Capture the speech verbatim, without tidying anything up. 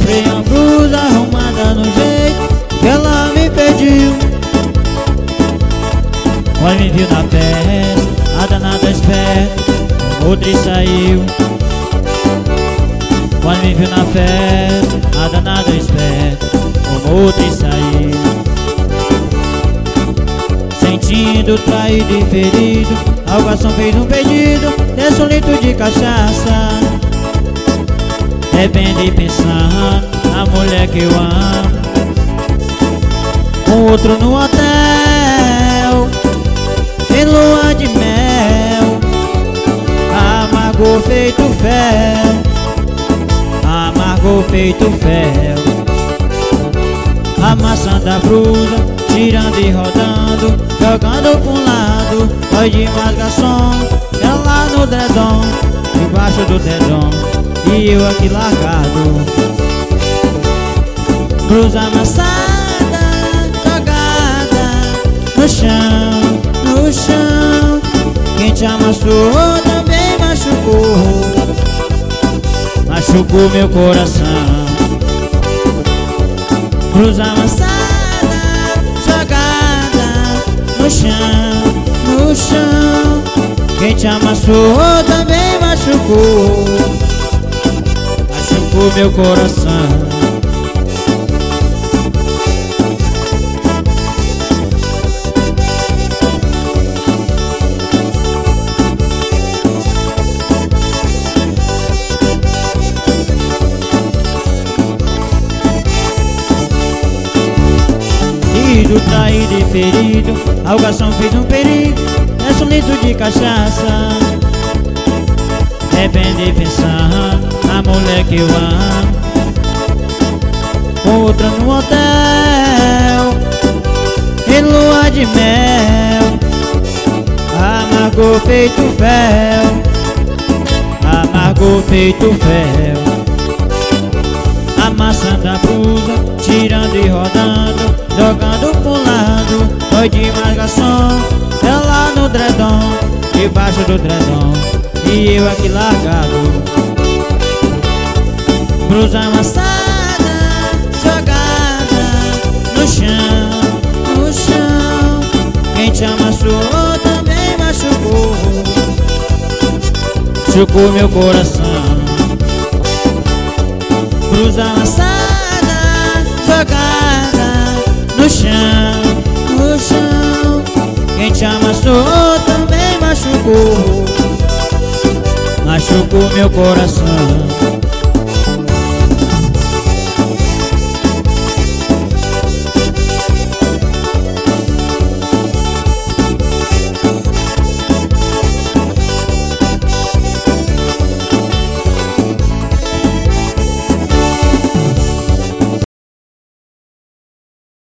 comprei uma blusa arrumada no jeito que ela me pediu. Quando me viu na festa, a danada esperta, outra e saiu. Quando me viu na festa, a danada esperta, como outra e saiu. Sentindo traído e ferido, o garçom fez um pedido, desce um litro de cachaça. Bebendo e pensando na mulher que eu amo, com outro no hotel, em lua de mel. Amargou feito fel, amargou feito fel. Amassando a blusa, tirando e rodando, jogando pra um lado. Foi demais, garçom, ela no dedão, debaixo do dedão, e eu aqui largado. Blusa amassada, jogada no chão, no chão. Quem te amassou também machucou, machucou meu coração. Blusa amassada, jogada no chão, no chão. Quem te amassou também machucou, machucou meu coração. Traído e ferido, o garçom fez um perigo, desce um litro de cachaça. Bebendo e pensando na mulher que eu amo, com outra no hotel, em lua de mel. Amargou feito fel, amargou feito fel. Amassando a blusa, tirando e rodando, jogando pro lado. Foi demais, garçom, ela no dredom, debaixo do dredom, e eu aqui largado. Blusa amassada, jogada no chão, no chão. Quem te amassou também machucou, machucou meu coração. Blusa amassada, jogada no chão, no chão. Quem te amassou também machucou, machucou meu coração.